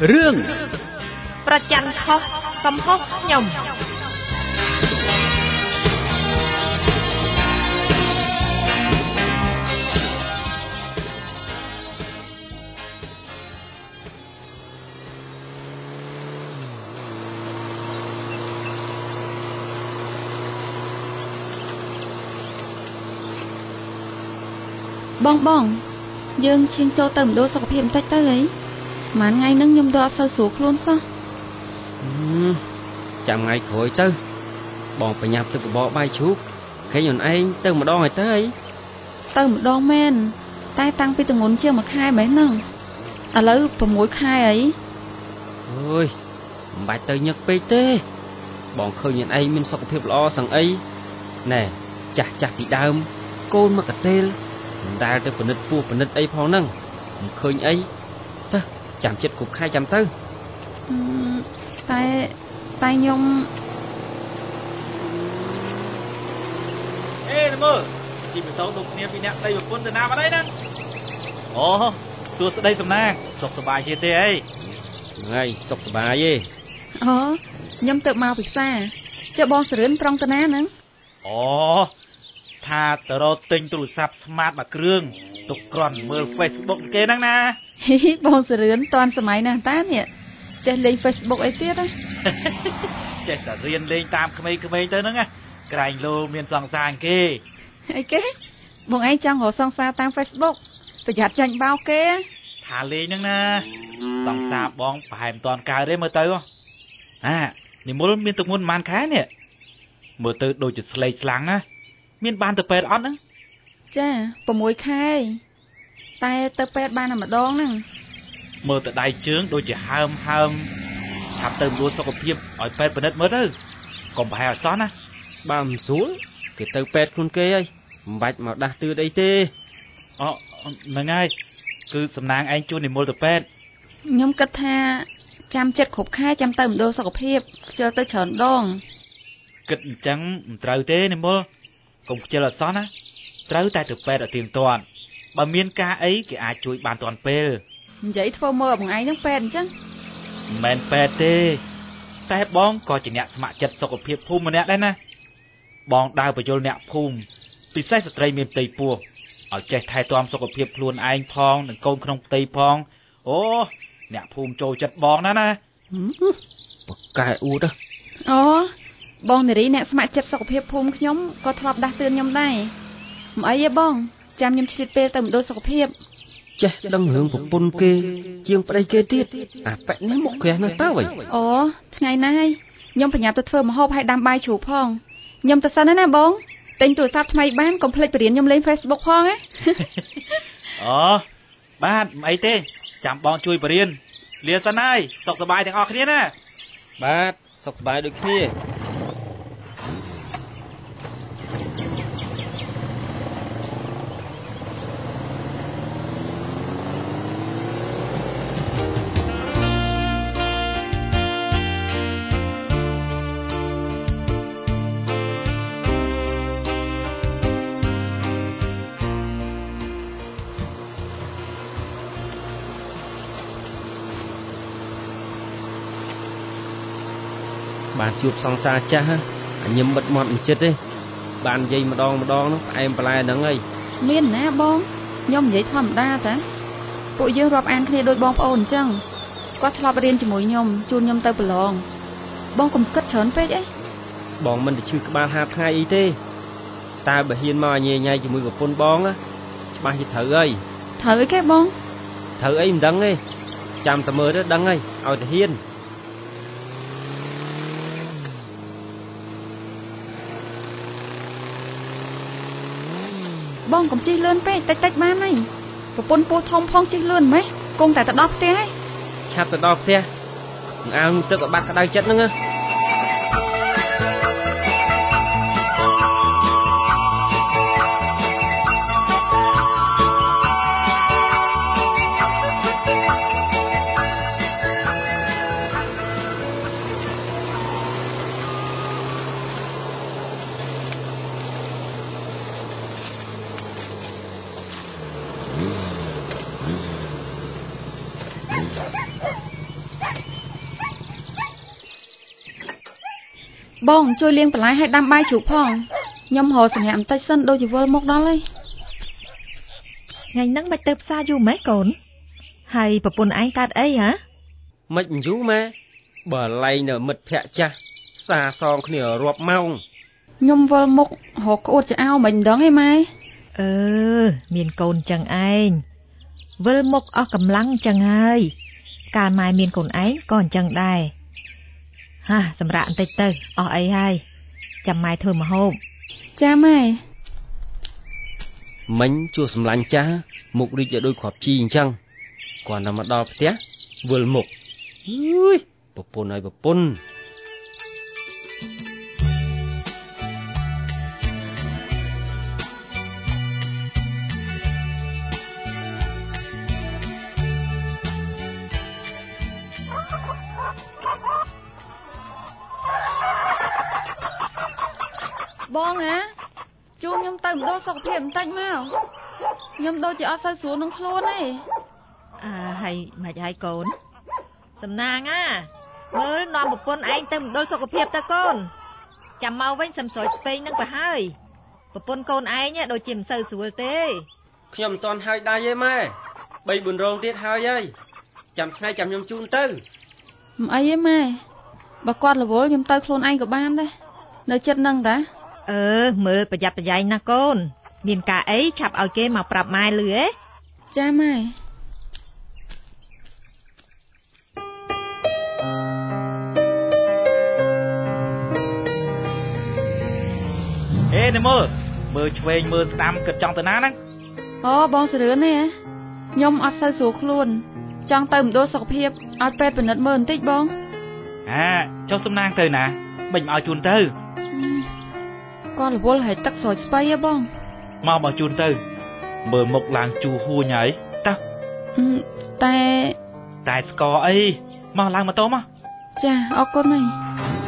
រឿងប្រច័ណ្ឌខុសកំហុសខ្ញុំបងយើងឈៀងចូលទៅមណ្ឌលសុខភាពបន្តិចទៅអីប្រហែលថ្ងៃហ្នឹងខ្ញុំទៅអត់សូវស្រួលខ្លួនសោះចាំថ្ងៃក្រោយទៅបងប្រញាប់ទឹកបបរបាយជ្រូកឃើញខ្លួនឯងទៅម្ដងហើយទៅអីទៅម្ដងមែនតែតាំងពីទងន់ជាង1ខែមែនហ្នឹងឥឡូវ6ខែអីអើយមិនបាច់ទៅញឹកពេកទេបងឃើញខ្លួនឯងមានសុខភាពល្អសឹងអីណែចាស់ពីដើមកូនមកកតេលមិនដែលទៅពិនិត្យពោះពិនិត្យអីផងហ្នឹងមិនឃើញអីទៅចាំចិត្តគ្រប់ខែចាំទៅតែខ្ញុំអេមើលជីម៉ូតូដូចគ្នាពីអ្នកដីប្រពន្ធទៅណាបាត់ហើយណាអូសួស្ដីសំណាងសុខសប្បាយជាទេអីថ្ងៃសុខសប្បាយទេអូខ្ញុំទៅមកពីផ្សារចុះបងសរឿនត្រង់ទៅណាហ្នឹងអូថាទៅរកទិញទូរស័ព្ទ Smart មួយគ្រឿងទុកគ្រាន់មើល Facebook គេហ្នឹងណាបងសរឿនតាន់សម័យណាស់តានេះចេះលេង Facebook អីទៀតណាចេះតែរៀនលេងតាមក្មេងៗទៅហ្នឹងណាក្រែងលោមានសង្សារគេអីគេបងឯងចង់រកសង្សារតាម Facebook ប្រយ័ត្នចាញ់បោកគេថាលេងហ្នឹងណាសង្សារបងប្រហែលមិនតាន់កើតទេមើលទៅនិមលមានទឹកមុនប៉ុន្មានខែនេះមើលទៅដូចជាស្លេកស្លាំងណាមានបានទៅពេទ្យអត់ហ្នឹងចា6ខែតែទៅពេទ្យបានតែម្ដងហ្នឹងមើលទៅដៃជើងដូចជាហើមឆាប់ទៅមូលសុខភាពឲ្យពេទ្យពិនិត្យមើលទៅកុំប្រហែលអសោះណាបើមិនស្រួលគេទៅពេទ្យខ្លួនគេហើយមិនបាច់មកដាស់ទឿនអីទេហ្នឹងហើយគឺសំណាងឯងជួននិមលទៅពេទ្យខ្ញុំគិតថាចាំចិត្តគ្រប់ខែចាំទៅមណ្ឌលសុខភាពខ្ជិលទៅច្រើនដងគិតអញ្ចឹងមិនត្រូវទេនិមលកុំខ្ជិលអសោះណាត្រូវតែទៅពេទ្យឲ្យទៀងទាត់បើមានការអីគេអាចជួយបានទាន់ពេលនិយាយធ្វើមើលបងឯងហ្នឹងពេទ្យអញ្ចឹងមិនមែនពេទ្យទេតែបងក៏ជាអ្នកស្ម័គ្រចិត្តសុខភាពភូមិម្នាក់ដែរណាបងដើរបញ្យលអ្នកភូមិពិសេសស្ត្រីមានផ្ទៃពោះឲ្យចេះថែទាំសុខភាពខ្លួនឯងផងនិងកូនក្នុងផ្ទៃផងអូអ្នកភូមិចូលចិត្តបងណាបកែអួតអូបងនារីអ្នកស្ម័គ្រចិត្តសុខភាពភូមិខ្ញុំក៏ធ្លាប់ដាស់តឿនខ្ញុំដែរមិនអីទេបងចាំខ្ញុំឆ្លៀតពេលទៅមណ្ឌលសុខភាពចេះដឹងរឿងប្រពន្ធគេជាងប្តីគេទៀតអាប៉ែកនេះមកក្រាស់ណាស់ទៅវិញអូថ្ងៃណាហើយខ្ញុំប្រញាប់ទៅធ្វើម្ហូបឲ្យដាំបាយជ្រូកផងខ្ញុំទៅសិនណាបងទិញទូរស័ព្ទថ្មីបានកុំភ្លេចបរៀនខ្ញុំលេង Facebook ផងណាអូបាទមិនអីទេចាំបងជួយបរៀនលាសិនហើយសុខសប្បាយទាំងអស់គ្នាណាបាទសុខសប្បាយដូចគ្នាបានជួបសង្សារចាស់ញឹមមិត្តមាត់មិនចិត្តទេបាននិយាយម្ដងហ្នឹងផ្អែមបន្លែហ្នឹងហើយមានណាបងខ្ញុំនិយាយធម្មតាតាពួកយើងរាប់អានគ្នាដូចបងប្អូនអញ្ចឹងគាត់ធ្លាប់រៀនជាមួយខ្ញុំជួនខ្ញុំទៅប្រឡងបងកុំគិតច្រើនពេកអីបងមិនទៅឈឺក្បាល5ថ្ងៃអីទេតើបើហ៊ានមកញ៉ៃជាមួយប្រពន្ធបងច្បាស់ជាត្រូវហើយត្រូវអីគេបងត្រូវអីមិនដឹងទេចាំតែមើលទៅដឹងហើយឲ្យតែហ៊ានបងកុំជិះលឿនពេកតិចបានហើយប្រពន្ធពោះធំផងជិះលឿនម៉េះគង់តែទៅដល់ផ្ទះហើយឆាប់ទៅដល់ផ្ទះអាវទឹកឲ្យបាត់ក្តៅចិត្តហ្នឹងបងជួយលាងបន្លែឲ្យដាំបាយជ្រូកផងខ្ញុំរកសម្រាប់បន្តិចសិនដូចជាវិលមកដល់ហើយថ្ងៃហ្នឹងមិនទៅផ្សារយូរម៉េចកូនហើយប្រពន្ធឯងកើតអីហ៎មិនយូរម៉ែបើឡៃនៅមិត្តភ័ក្ដិចាស់សាសងគ្នារាប់ម៉ោងខ្ញុំវិលមករកក្អួតចៅមិនដឹងទេម៉ែមានកូនចឹងឯងវិលមុខអស់កម្លាំងចឹងហើយកាលម៉ែមានកូនឯងក៏អញ្ចឹងដែរហាសម្រាប់បន្តិចទៅអស់អីហើយចាំម៉ែធ្វើម្ហូបចាម៉ែមិញជួសសម្លាញ់ចាស់មុខរីកឲ្យដូចគ្រាប់ជីអញ្ចឹងគាត់តែមកដល់ផ្ទះវិលមុខអើយប្រពន្ធហើយប្រពន្ធបងហ៎ជួនខ្ញុំទៅម្ដងសុខភាពបន្តិចមកខ្ញុំដូចជាអត់សូវស្រួលនឹងខ្លួនទេហើយមិនហើយកូនសំណាងមើលនាំប្រពន្ធឯងទៅម្ដងសុខភាពទៅកូនចាំមកវិញសំស្រួយពេកនឹងទៅហើយប្រពន្ធកូនឯងដូចជាមិនសូវស្រួលទេខ្ញុំមិនទាន់ហើយដៃទេម៉ែ3-4រោងទៀតហើយចាំថ្ងៃចាំខ្ញុំជូនទៅមិនអីទេម៉ែបើគាត់រវល់ខ្ញុំទៅខ្លួនឯងក៏បានដែរនៅចិត្តនឹងតាមើលប្រយ័ត្នប្រយែងណាកូនមានការអីឆាប់ឲ្យគេមកប្រាប់ម៉ែលឺហ៎ចាម៉ែនេះមើលឆ្វេងមើលស្ដាំគិតចង់ទៅណាហ្នឹងអូបងសរឿនទេខ្ញុំអត់សូវស្រួលខ្លួនចង់ទៅមណ្ឌលសុខភាពឲ្យពេទ្យពិនិត្យមើលបន្តិចបងចុះសំណាងទៅណាមិនឲ្យជូនទៅគាត់រវល់ហើយទឹកស្រោចស្បៃហ៎បងមកជូនទៅមើលមុខឡើងជូរហួញហើយតើតែស្គរអីមកឡើងម៉ូតូមកចាអរគុណហើយ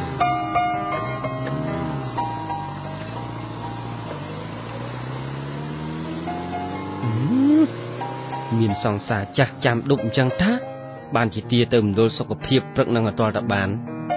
មានសង្សារចាស់ចាំដប់អញ្ចឹងថាបានជាទាទៅមណ្ឌលសុខភាពព្រឹកនឹងអត់ទាល់តែបាន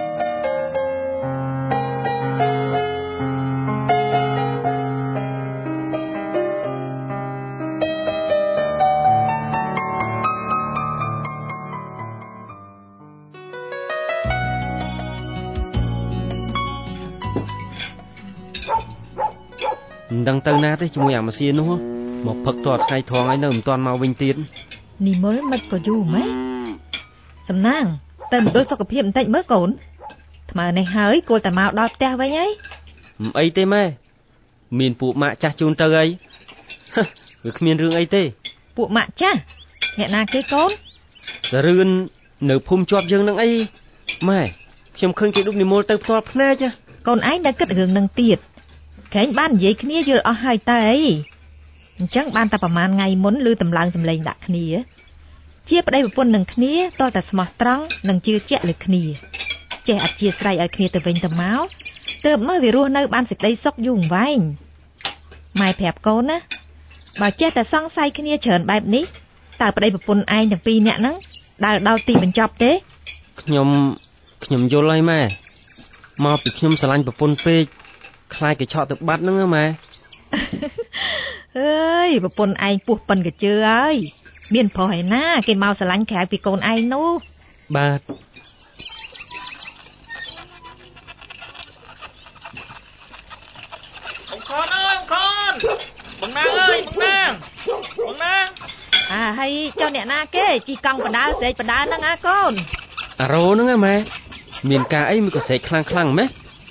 មិនដឹងទៅណាទេជាមួយអាម៉ាស៊ីននោះមកផឹកតថ្ងៃត្រង់ហើយនៅមិនទាន់មកវិញទៀតនិមលមិនក៏យូរម៉េចសំណាងទៅមណ្ឌលសុខភាពបន្តិចមើលកូនថ្មើរនេះហើយគួរតែមកដល់ផ្ទះវិញហើយមិនអីទេម៉ែមានពួកម៉ាក់ចាស់ជូនទៅអីវាគ្មានរឿងអីទេពួកម៉ាក់ចាស់អ្នកណាគេកូនសរឿននៅភូមិជាប់យើងនឹងអីម៉ែខ្ញុំឃើញគេឌុបនិមលទៅផ្ទាល់ភ្នែកកូនឯងនៅគិតរឿងនឹងទៀតក្រែងបាននិយាយគ្នាយល់អស់ហើយតើអីអញ្ចឹងបានតែប្រហែលថ្ងៃមុនឮតម្លើងសម្លេងដាក់គ្នាជាប្តីប្រពន្ធនឹងគ្នាតើតែស្មោះត្រង់និងជឿជាក់លើគ្នាចេះអធិស្ឋានឲ្យគ្នាទៅវិញទៅមកទើបមើលវារស់នៅបានសេចក្តីសុខយូរអង្វែងម៉ែប្រាប់កូនណាបើចេះតែសង្ស័យគ្នាច្រើនបែបនេះតើប្តីប្រពន្ធឯងទាំងពីរនាក់ហ្នឹងដើរដល់ទីបញ្ចប់ទេខ្ញុំយល់ហើយម៉ែមកពីខ្ញុំស្រឡាញ់ប្រពន្ធពេកខ្លាចគេឆក់ទៅបាត់ហ្នឹងម៉ែអើយប្រពន្ធឯងពោះប៉ិនកជើហើយមានប្រុសឯណាគេមកស្រឡាញ់ក្រៅពីកូនឯងនោះបាទបងខនអើយបងខនបងណាងអើយបងណាងហើយចុះអ្នកណាគេជីកង់បដាស្រែកបដាហ្នឹងកូនអារោហ្នឹងម៉ែមានការអីមិនក៏ស្រែកខ្លាំងម៉េះ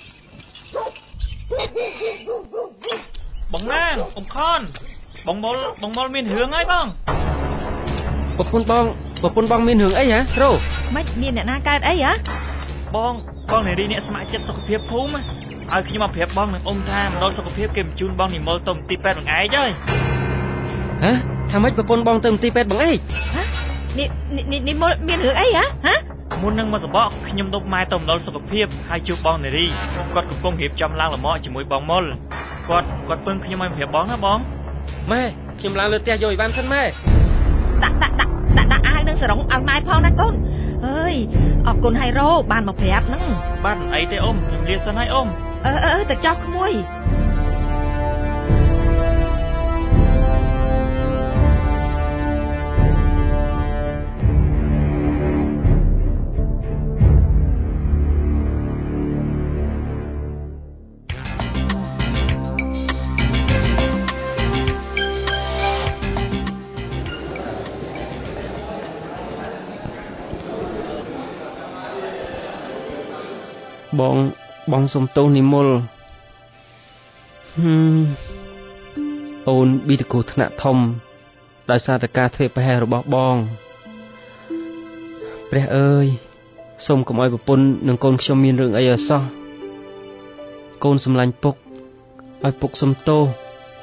បងណាងបងខនបងមុលមានរឿងហើយបងប្រពន្ធបងមានរឿងអីហ៎រោមិនមានអ្នកណាកើតអីហ៎បងនារីអ្នកស្ម័គ្រចិត្តសុខភាពភូមិឲ្យខ្ញុំមកប្រាប់បងនឹងអ៊ំថាមណ្ឌលសុខភាពគេបញ្ជូនបងនិមលទៅមន្ទីរពេទ្យបង្អែកហើយថាម៉េចប្រពន្ធបងទៅមន្ទីរពេទ្យបង្អែកនិមលមានរឿងអីហ៎មុននឹងមកសបកខ្ញុំដប់ម៉ែទៅមណ្ឌលសុខភាពហើយជួបបងនារីគាត់កំពុងរៀបចំឡើងលំអជាមួយបងមុលគាត់ពឹងខ្ញុំឲ្យប្រាប់បងណាបងម៉ែខ្ញុំឡើងលើផ្ទះយកអីវ៉ាន់សិនម៉ែដាក់អាវនឹងសរងឲ្យម៉ែផងណាកូនអើយអរគុណហើយរោបានមកប្រាប់ហ្នឹងបានអីទេអ៊ំខ្ញុំលាសិនហើយអ៊ំទៅចោះក្មួយបងសុំទោសនិមលអូនប៊ីតគូថ្នាក់ធំដោយសារតែការធ្វេសប្រហែសរបស់បងព្រះអើយសូមកុំឲ្យប្រពន្ធនិងកូនខ្ញុំមានរឿងអីឲ្យសោះកូនសម្លាញ់ពុកឲ្យពុកសុំទោស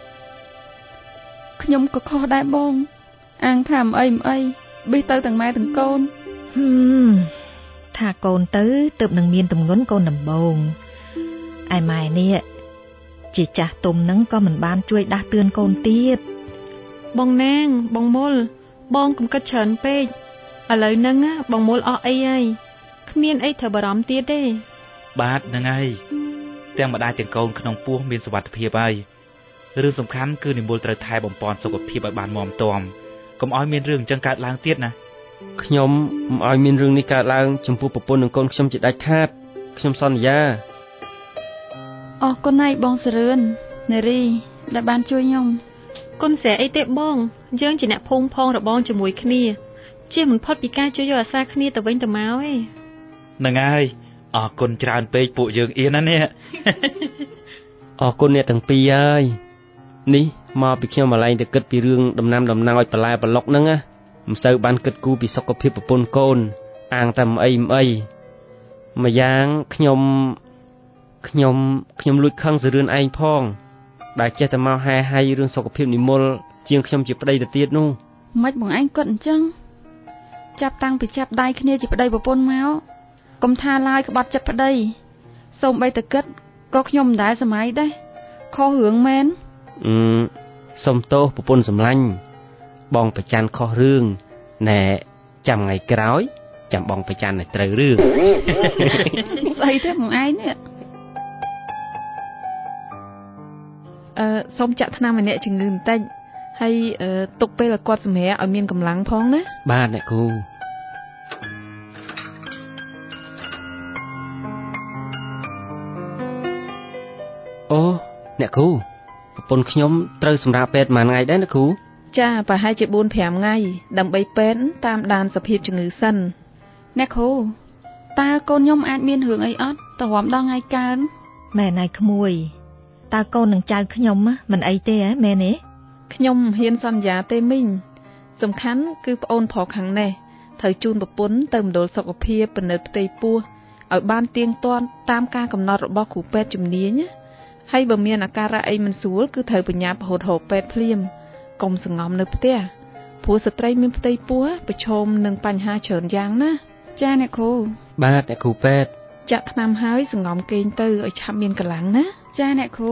ខ្ញុំក៏ខុសដែរបងអាងថាអីប៊ីទៅទាំងម៉ែទាំងកូនថាកូនទៅទើបនឹងមានទម្ងន់កូនដំបងឯម៉ែនេះជាចាស់ទុំនឹងក៏មិនបានជួយដាស់តឿនកូនទៀតបងណាងបងមុលបងកុំគិតច្រើនពេកឥឡូវហ្នឹងបងមុលអស់អីហើយគ្មានអីត្រូវបារម្ភទៀតទេបាទហ្នឹងហើយទាំងម្ដាយទាំងកូនក្នុងពោះមានសុវត្ថិភាពហើយរឿងសំខាន់គឺនិមលត្រូវថែបំពន់សុខភាពឲ្យបានមាំទាំកុំឲ្យមានរឿងអញ្ចឹងកើតឡើងទៀតណាខ្ញុំមិនឲ្យមានរឿងនេះកើតឡើងចំពោះប្រពន្ធនិងកូនខ្ញុំជាដាច់ខាតខ្ញុំសន្យាអរគុណហើយបងសរឿននារីដែលបានជួយខ្ញុំគុណស្រែអីទេបងយើងជាអ្នកភូមិផងរបងជាមួយគ្នាជៀសមិនផុតពីការជួយយកអាសាគ្នាទៅវិញទៅមកទេហ្នឹងហើយអរគុណច្រើនពេកពួកយើងអៀនណានេះអរគុណអ្នកទាំងពីរហើយនេះមកពីខ្ញុំម្លែងទៅគិតពីរឿងដំណាំដំណោចបន្លែប្លុកហ្នឹងណាមិនសូវបានគិតគូរពីសុខភាពប្រពន្ធកូនអាងតែមិនអីម្យ៉ាងខ្ញុំលួចខឹងសរឿនឯងផងដែលចេះតែមកហែរឿងសុខភាពនិមលជាងខ្ញុំជាប្តីទៅទៀតនោះមិនបងឯងគាត់អញ្ចឹងចាប់តាំងពីចាប់ដៃគ្នាជាប្តីប្រពន្ធមកកុំថាឡើយក្បត់ចិត្តប្តីសូមបីតគិតក៏ខ្ញុំមិនដែលសម័យដែរខុសរឿងមែនសុំទោសប្រពន្ធសម្លាញ់បងប្រច័ណ្ឌខុសរឿងណែចាំថ្ងៃក្រោយចាំបងប្រច័ណ្ឌឲ្យត្រូវរឿងស្អីទេបងឯងនេះសូមចាក់ថ្នាំម្នាក់ជំងឺបន្តិចហើយទុកពេលឲ្យគាត់សម្រាកឲ្យមានកម្លាំងផងណាបាទអ្នកគ្រូអូអ្នកគ្រូប្រពន្ធខ្ញុំត្រូវសម្រាប់ពេទ្យមួយថ្ងៃដែរអ្នកគ្រូចាប្រហែលជា 4-5 ថ្ងៃដើម្បីពេទ្យតាមដានសភាពជំងឺសិនអ្នកគ្រូតើកូនខ្ញុំអាចមានរឿងអីអត់ទៅរំដល់ថ្ងៃកើនមែនហើយក្មួយតើកូននឹងចៅខ្ញុំមិនអីទេហ៎មែនទេខ្ញុំហ៊ានសន្យាទេមីងសំខាន់គឺប្អូនប្រុសខាងនេះត្រូវជូនប្រពន្ធទៅមណ្ឌលសុខភាពពិនិត្យផ្ទៃពោះឲ្យបានទៀងទាត់តាមការកំណត់របស់គ្រូពេទ្យជំនាញហើយបើមានអាការៈអីមិនស្រួលគឺត្រូវបញ្ញាប់រហូតរកពេទ្យភ្លាមកុំសង្ងំនៅផ្ទះព្រោះស្ត្រីមានផ្ទៃពោះប្រឈមនឹងបញ្ហាច្រើនយ៉ាងណាចាអ្នកគ្រូបាទអ្នកគ្រូពេទ្យចាក់ថ្នាំហើយសង្ងំគេងទៅឲ្យឆាប់មានកម្លាំងណាចាអ្នកគ្រូ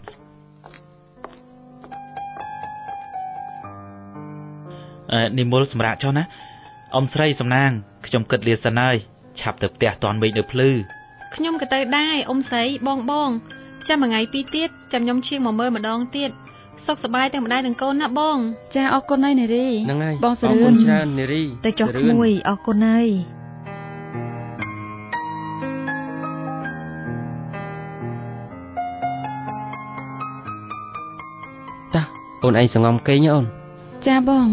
និមលសម្រាប់ចុះណាអ៊ំស្រីសំណាងខ្ញុំគិតលាសិនហើយឆាប់ទៅផ្ទះតាន់មេឃនៅភ្លឺខ្ញុំក៏ទៅដែរអ៊ំស្រីបងចាំមួយថ្ងៃពីរទៀតចាំខ្ញុំឈៀងមកមើលម្ដងទៀតសុខសប្បាយទាំងម្ដាយទាំងកូនណាបងចាអរគុណហើយនារីហ្នឹងហើយបងសរឿនអរគុណច្រើននារីទៅចុះក្មួយអរគុណហើយតាអូនឯងសង្ងំគេងអូនចាបង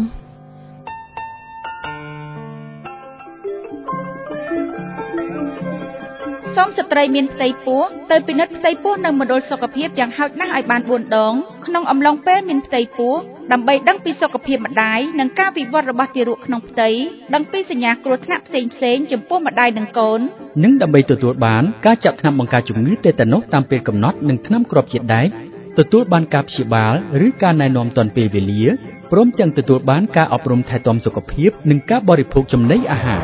សូមស្ត្រីមានផ្ទៃពោះទៅពិនិត្យផ្ទៃពោះនៅមណ្ឌលសុខភាពយ៉ាងហោចណាស់ឲ្យបាន4ដងក្នុងអំឡុងពេលមានផ្ទៃពោះដើម្បីដឹងពីសុខភាពម្ដាយនិងការវិវត្តរបស់ទារកក្នុងផ្ទៃដឹងពីសញ្ញាគ្រោះថ្នាក់ផ្សេងៗចំពោះម្ដាយនិងកូននិងដើម្បីទទួលបានការចាក់ថ្នាំបង្ការជំងឺតេតាណូសតាមពេលកំណត់និងថ្នាំគ្រាប់ជាតិដែកទទួលបានការព្យាបាលឬការណែនាំទាន់ពេលវេលាព្រមទាំងទទួលបានការអប់រំថែទាំសុខភាពនិងការបរិភោគចំណីអាហារ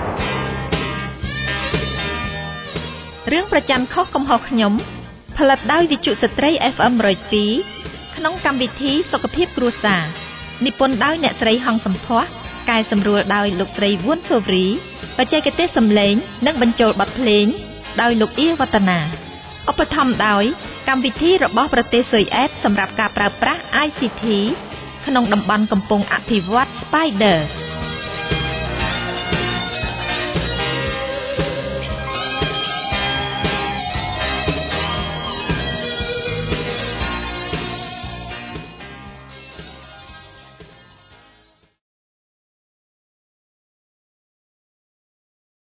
រឿងប្រច័ណ្ឌខុសកំហុសខ្ញុំផលិតដោយវិទ្យុស្ត្រី FM 102ក្នុងកម្មវិធីសុខភាពគ្រួសារនិពន្ធដោយអ្នកស្រីហងសំភ័សកែសម្រួលដោយលោកស្រីវួនសូវរីបច្ចេកទេសសំឡេងនិងបញ្ចូលបទភ្លេងដោយលោកអៀវឌ្ឍនាឧបត្ថម្ភដោយកម្មវិធីរបស់ប្រទេសស៊ុយអែតសម្រាប់ការប្រើប្រាស់ ICT ក្នុងតំបន់កំពុងអភិវឌ្ឍ Spider